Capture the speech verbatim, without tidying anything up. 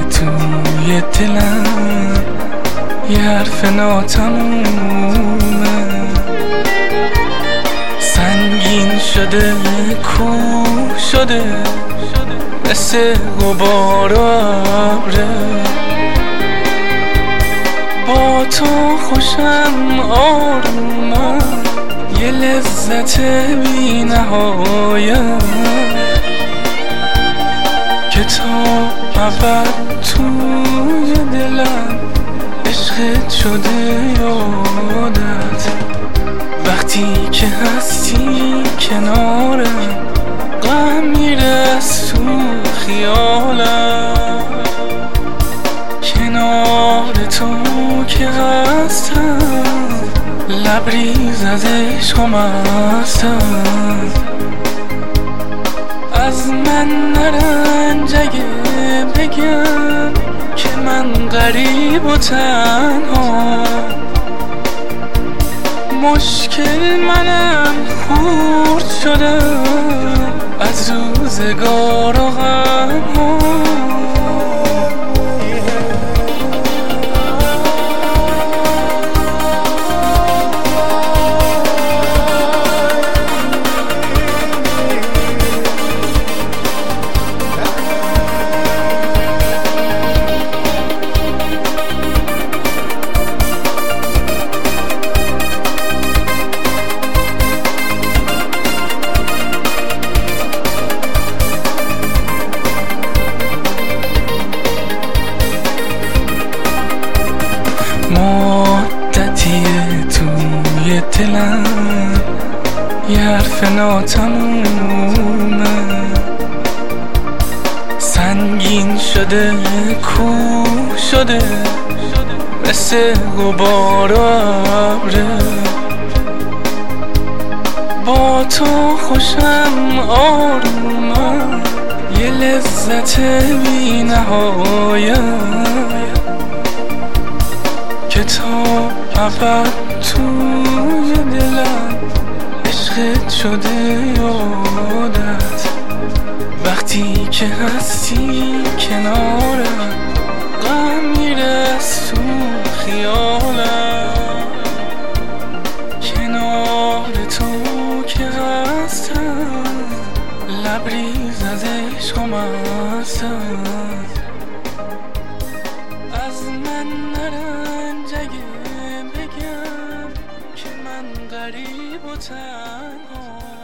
توی دلم یه حرف ناتمومه، سنگین شده کو شده مثل غبار و ابره. با تو خوشم آرومم، یه لذت بی نهایه که تا ابد توی دلم عشقت شده یادت. وقتی که هستی کنارم غم میره از تو خیالم، کنار تو که هستم لبریز از عشقم هستم. از من نرنج اگه بگم که من غریب و تنها، مشکل منم خورد شدم از روزگار و غم‌ها. مدتیه توی دلم یه حرف ناتمومه، سنگین شده کو شده مثل غبار و ابره. با تو خوشم آرومم، یه لذت بی نهایه که تا ابد توی دلم عشقت شده یادت. وقتی که هستی کنارم غم میره از تو خیالم، کنار تو که هستم لبریز از عشقم هستم. از من نرنج اگه بگم که من غریب و تنها،